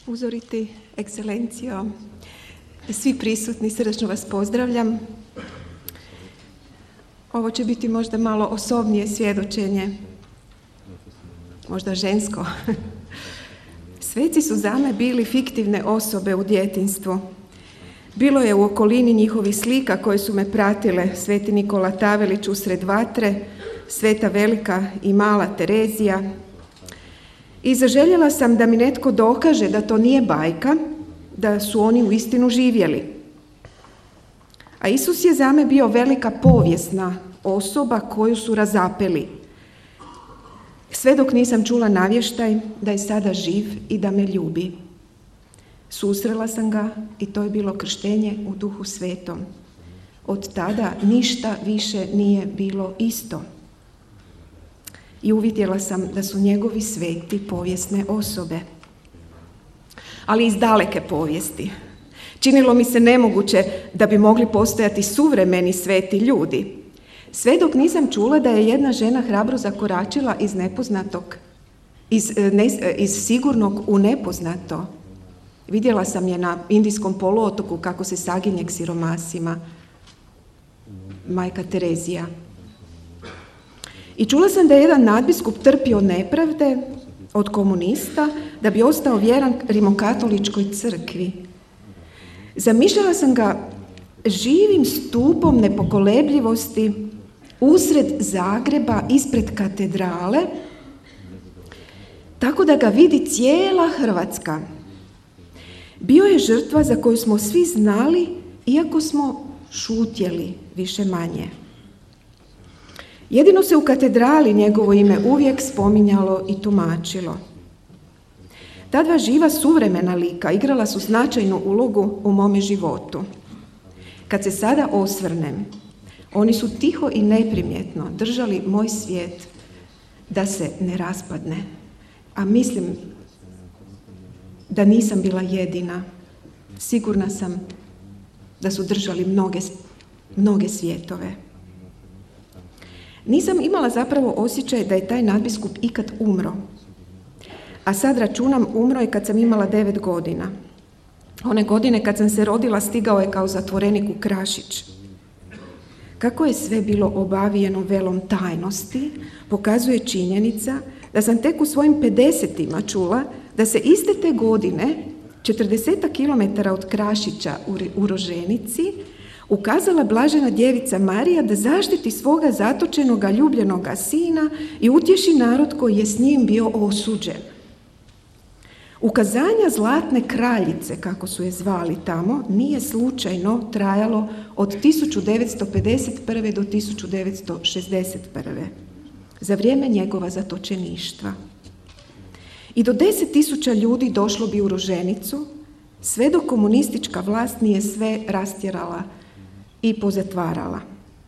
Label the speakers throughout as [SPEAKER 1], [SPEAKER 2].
[SPEAKER 1] Uzoriti ekscelencijo, svi prisutni, srdačno vas pozdravljam. Ovo će biti možda malo osobnije svjedočenje, možda žensko. Sveci su za me bili fiktivne osobe u djetinjstvu. Bilo je u okolini njihovih slika koje su me pratile: Sveti Nikola Tavelić usred vatre, Sveta Velika i Mala Terezija. I zaželjela sam da mi netko dokaže da to nije bajka, da su oni uistinu živjeli. A Isus je za me bio velika povijesna osoba koju su razapeli. Sve dok nisam čula navještaj da je sada živ i da me ljubi. Susrela sam ga i to je bilo krštenje u Duhu Svetom. Od tada ništa više nije bilo isto. I uvidjela sam da su njegovi sveti povijesne osobe. Ali iz daleke povijesti. Činilo mi se nemoguće da bi mogli postojati suvremeni sveti ljudi. Sve dok nisam čula da je jedna žena hrabro zakoračila iz nepoznatog, iz sigurnog u nepoznato. Vidjela sam je na Indijskom poluotoku kako se saginje k siromasima. Majka Terezija. I čula sam da je jedan nadbiskup trpio nepravde od komunista da bi ostao vjeran rimokatoličkoj crkvi. Zamišljala sam ga živim stupom nepokolebljivosti usred Zagreba, ispred katedrale, tako da ga vidi cijela Hrvatska. Bio je žrtva za koju smo svi znali, iako smo šutjeli više manje. Jedino se u katedrali njegovo ime uvijek spominjalo i tumačilo. Ta dva živa suvremena lika igrala su značajnu ulogu u mome životu. Kad se sada osvrnem, oni su tiho i neprimjetno držali moj svijet da se ne raspadne. A mislim da nisam bila jedina. Sigurna sam da su držali mnoge svjetove. Nisam imala zapravo osjećaj da je taj nadbiskup ikad umro. A sad računam, umro je kad sam imala 9 godina. One godine kad sam se rodila stigao je kao zatvorenik u Krašić. Kako je sve bilo obavijeno velom tajnosti, pokazuje činjenica da sam tek u svojim 50-ima čula da se iste te godine, 40 kilometara od Krašića u Roženici, ukazala blažena djevica Marija da zaštiti svoga zatočenoga ljubljenoga sina i utješi narod koji je s njim bio osuđen. Ukazanja Zlatne kraljice, kako su je zvali tamo, nije slučajno trajalo od 1951. do 1961. za vrijeme njegova zatočeništva. I do 10.000 ljudi došlo bi u Roženicu, sve dok komunistička vlast nije sve rastjerala i pozatvarala.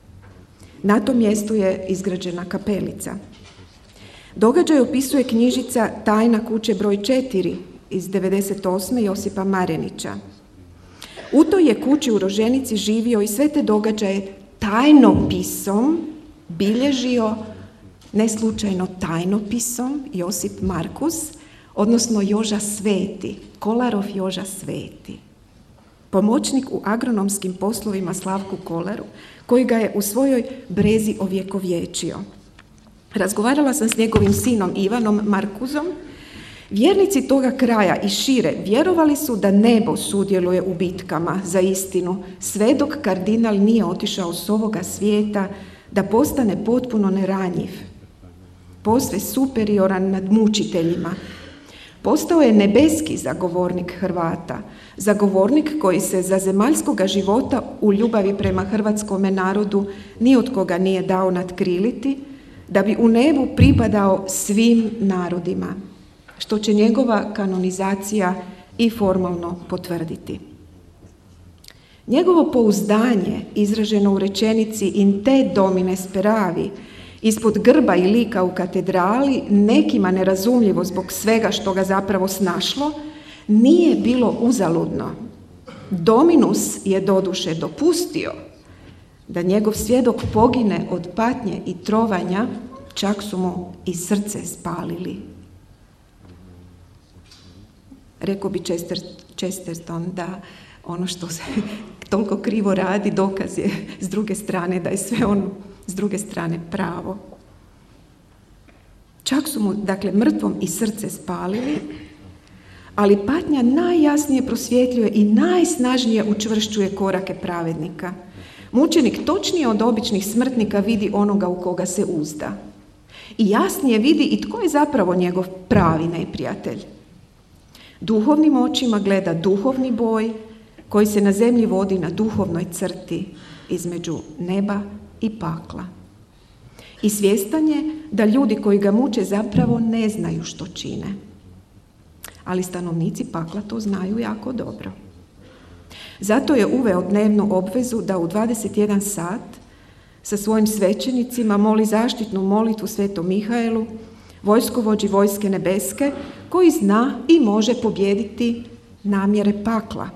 [SPEAKER 1] Na tom mjestu je izgrađena kapelica. Događaj opisuje knjižica Tajna kuće broj 4 iz 98. Josipa Marenića. U toj je kući u Roženici živio i sve te događaje tajnopisom bilježio, ne slučajno tajnopisom, Josip Markus, odnosno Joža Sveti, Kolarov Joža Sveti. Pomoćnik u agronomskim poslovima Slavku Kolaru, koji ga je u svojoj brezi ovjekovječio. Razgovarala sam s njegovim sinom Ivanom Markuzom. Vjernici toga kraja i šire vjerovali su da nebo sudjeluje u bitkama za istinu, sve dok kardinal nije otišao s ovoga svijeta da postane potpuno neranjiv, posve superioran nad mučiteljima. Postao je nebeski zagovornik Hrvata, zagovornik koji se za zemaljskoga života u ljubavi prema hrvatskome narodu ni od koga nije dao natkriliti, da bi u nebu pripadao svim narodima, što će njegova kanonizacija i formalno potvrditi. Njegovo pouzdanje, izraženo u rečenici in te domine speravi, ispod grba i lika u katedrali, nekima nerazumljivo zbog svega što ga zapravo snašlo, nije bilo uzaludno. Dominus je doduše dopustio da njegov svjedok pogine od patnje i trovanja, čak su mu i srce spalili. Rekao bi Chesterton da ono što se toliko krivo radi, dokaz je s druge strane da je sve ono s druge strane pravo. Čak su mu, dakle, mrtvom i srce spalili, ali patnja najjasnije prosvjetljuje i najsnažnije učvršćuje korake pravednika. Mučenik točnije od običnih smrtnika vidi onoga u koga se uzda. I jasnije vidi i tko je zapravo njegov pravi neprijatelj. Duhovnim očima gleda duhovni boj koji se na zemlji vodi na duhovnoj crti između neba i pakla. I svjestan je da ljudi koji ga muče zapravo ne znaju što čine. Ali stanovnici pakla to znaju jako dobro. Zato je uveo dnevnu obvezu da u 21 sat sa svojim svećenicima moli zaštitnu molitvu Svetom Mihaelu, vojskovođi vojske nebeske, koji zna i može pobijediti namjere pakla.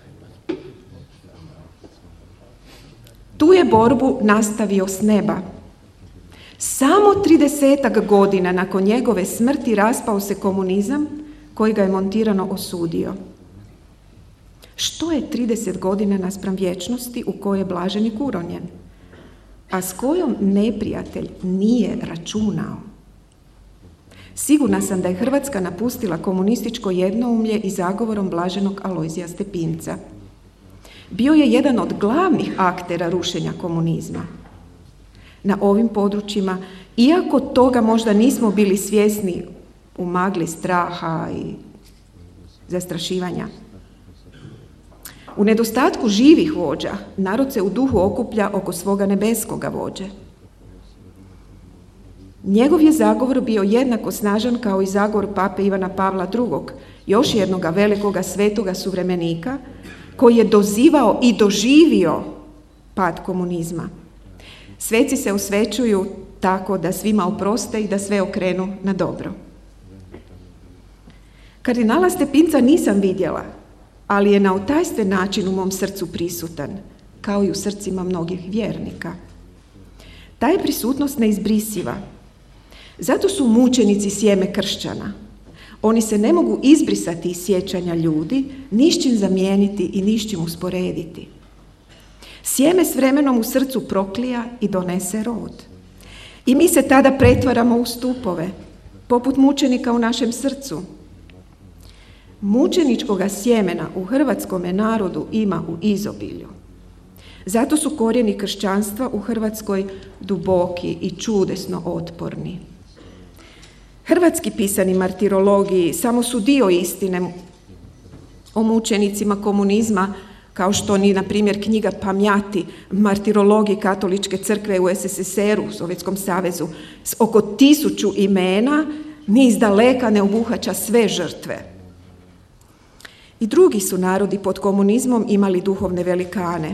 [SPEAKER 1] Tu je borbu nastavio s neba. Samo 30 godina nakon njegove smrti raspao se komunizam koji ga je montirano osudio. Što je 30 godina naspram vječnosti u kojoj je blaženik uronjen, a s kojom neprijatelj nije računao? Sigurna sam da je Hrvatska napustila komunističko jednoumlje i zagovorom blaženog Alojzija Stepinca. Bio je jedan od glavnih aktera rušenja komunizma. Na ovim područjima, iako toga možda nismo bili svjesni u magli straha i zastrašivanja, u nedostatku živih vođa, narod se u duhu okuplja oko svoga nebeskoga vođe. Njegov je zagovor bio jednako snažan kao i zagovor pape Ivana Pavla II, još jednoga velikoga svetoga suvremenika, koji je dozivao i doživio pad komunizma. Sveci se osvećuju tako da svima oproste i da sve okrenu na dobro. Kardinala Stepinca nisam vidjela, ali je na otajstven način u mom srcu prisutan, kao i u srcima mnogih vjernika. Ta je prisutnost neizbrisiva. Zato su mučenici sjeme kršćana. Oni se ne mogu izbrisati iz sjećanja ljudi, nišćim zamijeniti i nišćim usporediti. Sjeme s vremenom u srcu proklija i donese rod. I mi se tada pretvaramo u stupove, poput mučenika u našem srcu. Mučeničkoga sjemena u hrvatskome narodu ima u izobilju. Zato su korijeni kršćanstva u Hrvatskoj duboki i čudesno otporni. Hrvatski pisani martirologiji samo su dio istine o mučenicima komunizma, kao što ni, na primjer, knjiga Pamjati, martirologiji Katoličke crkve u SSSR-u, Sovjetskom savezu, s oko 1000 imena, ni izdaleka ne obuhvaća sve žrtve. I drugi su narodi pod komunizmom imali duhovne velikane.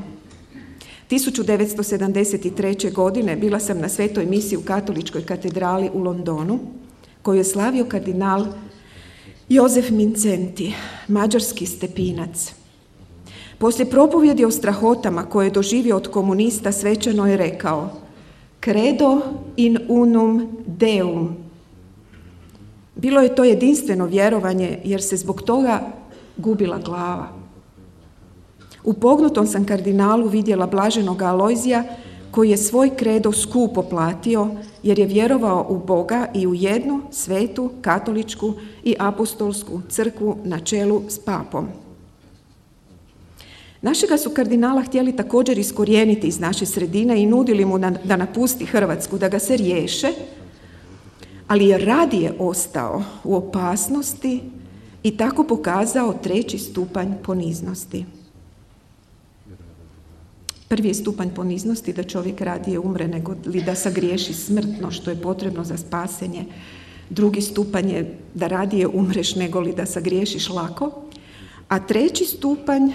[SPEAKER 1] 1973. godine bila sam na svetoj misi u Katoličkoj katedrali u Londonu, koju je slavio kardinal Jozef Mincenti, mađarski Stepinac. Poslije propovjedi o strahotama koje je doživio od komunista, svečano je rekao: Credo in unum Deum. Bilo je to jedinstveno vjerovanje, jer se zbog toga gubila glava. U pognutom sam kardinalu vidjela blaženoga Alojzija, koji je svoj kredo skupo platio, jer je vjerovao u Boga i u jednu svetu, katoličku i apostolsku crkvu na čelu s papom. Našega su kardinala htjeli također iskorijeniti iz naše sredine i nudili mu da napusti Hrvatsku, da ga se riješe, ali je radije ostao u opasnosti i tako pokazao 3. stupanj poniznosti. Prvi je stupanj poniznosti da čovjek radije umre nego li da sagriješi smrtno, što je potrebno za spasenje. Drugi stupanj je da radije umreš nego li da sagriješiš lako. A 3. stupanj,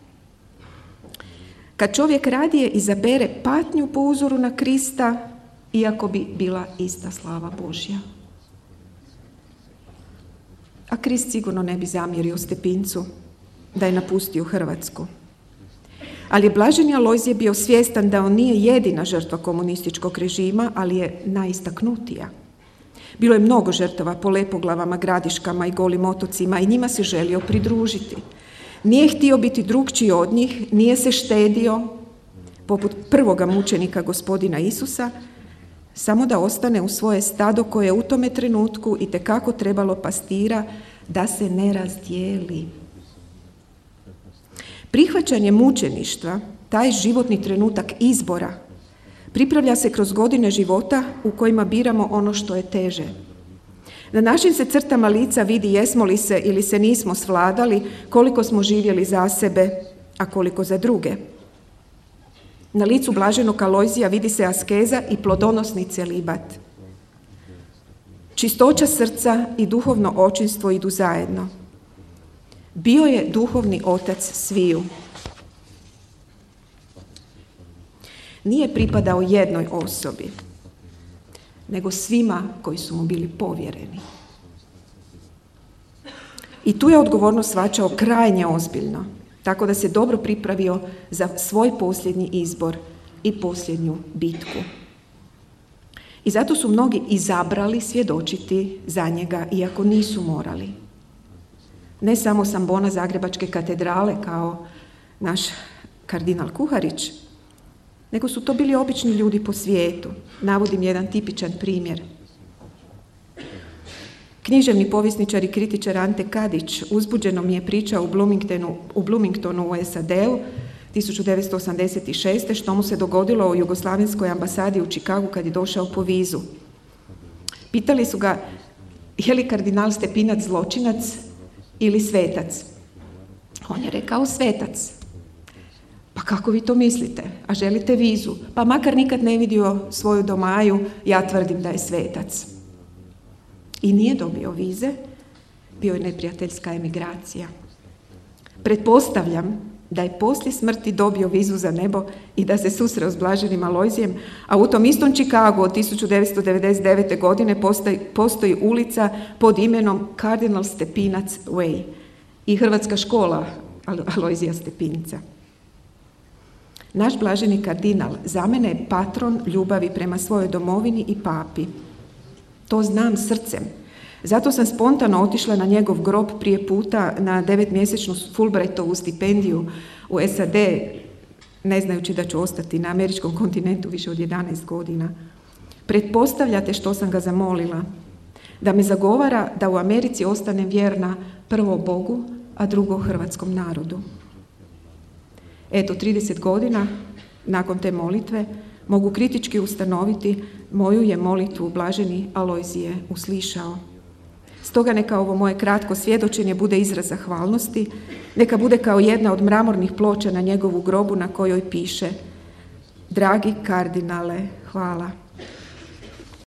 [SPEAKER 1] kad čovjek radije izabere patnju po uzoru na Krista, iako bi bila ista slava Božja. A Krist sigurno ne bi zamjerio Stepincu da je napustio Hrvatsku. Ali je blaženi Alojzije bio svjestan da on nije jedina žrtva komunističkog režima, ali je najistaknutija. Bilo je mnogo žrtava po Lepoglavama, Gradiškama i Golim otocima i njima se želio pridružiti. Nije htio biti drukčiji od njih, nije se štedio, poput prvoga mučenika Gospodina Isusa, samo da ostane u svoje stado koje je u tome trenutku itekako trebalo pastira da se ne razdijeli. Prihvaćanje mučeništva, taj životni trenutak izbora, pripravlja se kroz godine života u kojima biramo ono što je teže. Na našim se crtama lica vidi jesmo li se ili se nismo svladali, koliko smo živjeli za sebe, a koliko za druge. Na licu blaženog Alojzija vidi se askeza i plodonosni celibat. Čistoća srca i duhovno očinstvo idu zajedno. Bio je duhovni otac sviju. Nije pripadao jednoj osobi, nego svima koji su mu bili povjereni. I tu je odgovornost shvaćao krajnje ozbiljno, tako da se dobro pripravio za svoj posljednji izbor i posljednju bitku. I zato su mnogi izabrali svjedočiti za njega, iako nisu morali. Ne samo s ambona Zagrebačke katedrale kao naš kardinal Kuharić, nego su to bili obični ljudi po svijetu. Navodim jedan tipičan primjer. Književni povjesničar i kritičar Ante Kadić uzbuđeno mi je pričao u Bloomingtonu u SAD-u 1986. što mu se dogodilo u Jugoslavenskoj ambasadi u Čikagu kad je došao po vizu. Pitali su ga je li kardinal Stepinac zločinac ili svetac. On je rekao svetac. Pa kako vi to mislite? A želite vizu? Pa makar nikad ne vidio svoju domaju, ja tvrdim da je svetac. I nije dobio vize, bio je neprijateljska emigracija. Pretpostavljam da je poslije smrti dobio vizu za nebo i da se susreo s blaženim Alojzijem, a u tom istom Čikagu od 1999. godine postoji ulica pod imenom Kardinal Stepinac Way i hrvatska škola Alojzija Stepinca. Naš blaženi kardinal za mene je patron ljubavi prema svojoj domovini i papi. To znam srcem. Zato sam spontano otišla na njegov grob prije puta na 9-mjesečnu Fulbrightovu stipendiju u SAD, ne znajući da ću ostati na američkom kontinentu više od 11 godina. Pretpostavljate što sam ga zamolila? Da me zagovara da u Americi ostanem vjerna prvo Bogu, a drugo hrvatskom narodu. Eto, 30 godina nakon te molitve mogu kritički ustanoviti moju je molitvu blaženi Alojzije uslišao. Stoga neka ovo moje kratko svjedočenje bude izraz zahvalnosti, neka bude kao jedna od mramornih ploča na njegovu grobu na kojoj piše: Dragi kardinale, hvala.